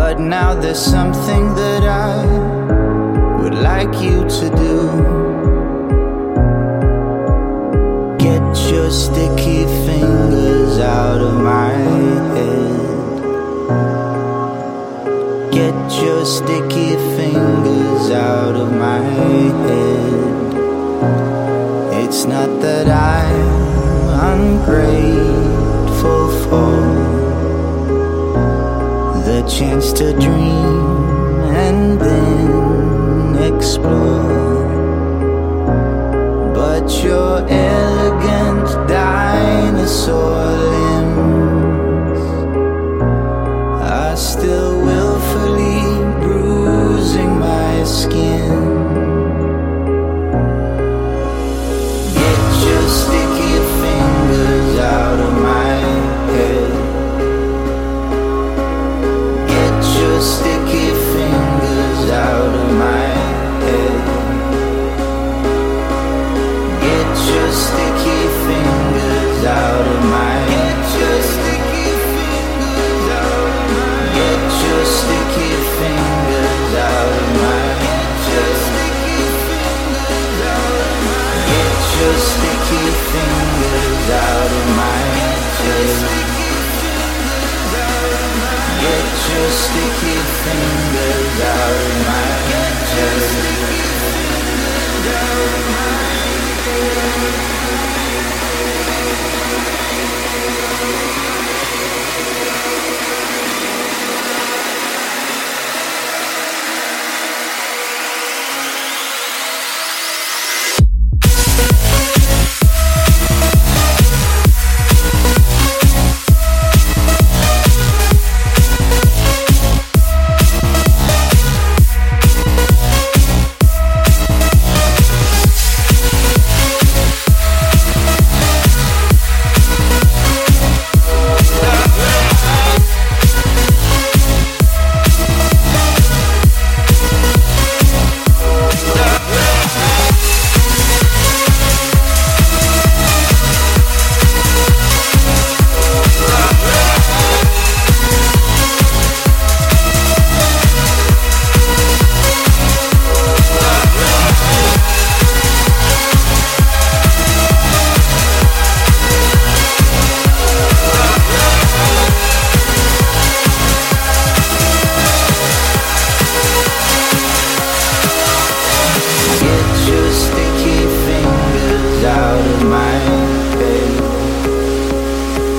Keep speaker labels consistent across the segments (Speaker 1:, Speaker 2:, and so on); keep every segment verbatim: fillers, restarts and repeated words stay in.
Speaker 1: But now there's something that I would like you to do. Get your sticky fingers out of my head. Get your sticky fingers out of my head. It's not that I'm ungrateful for the chance to dream and then explore, but your elegant dinosaur limbs are still willfully bruising my skin. Get your sticky fingers out of my head. Get your sticky fingers out of my head. Get your sticky fingers out of my Get your sticky fingers out of my Get your sticky fingers out of my Get your sticky fingers out of my Get your sticky fingers out of my Get your sticky fingers out of my Get your sticky fingers out of my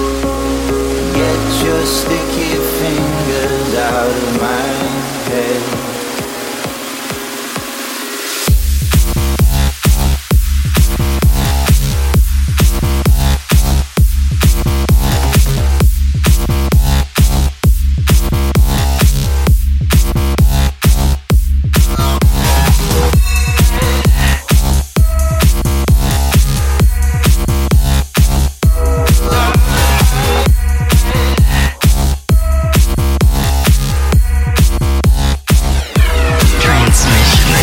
Speaker 1: Sticky fingers out of my head.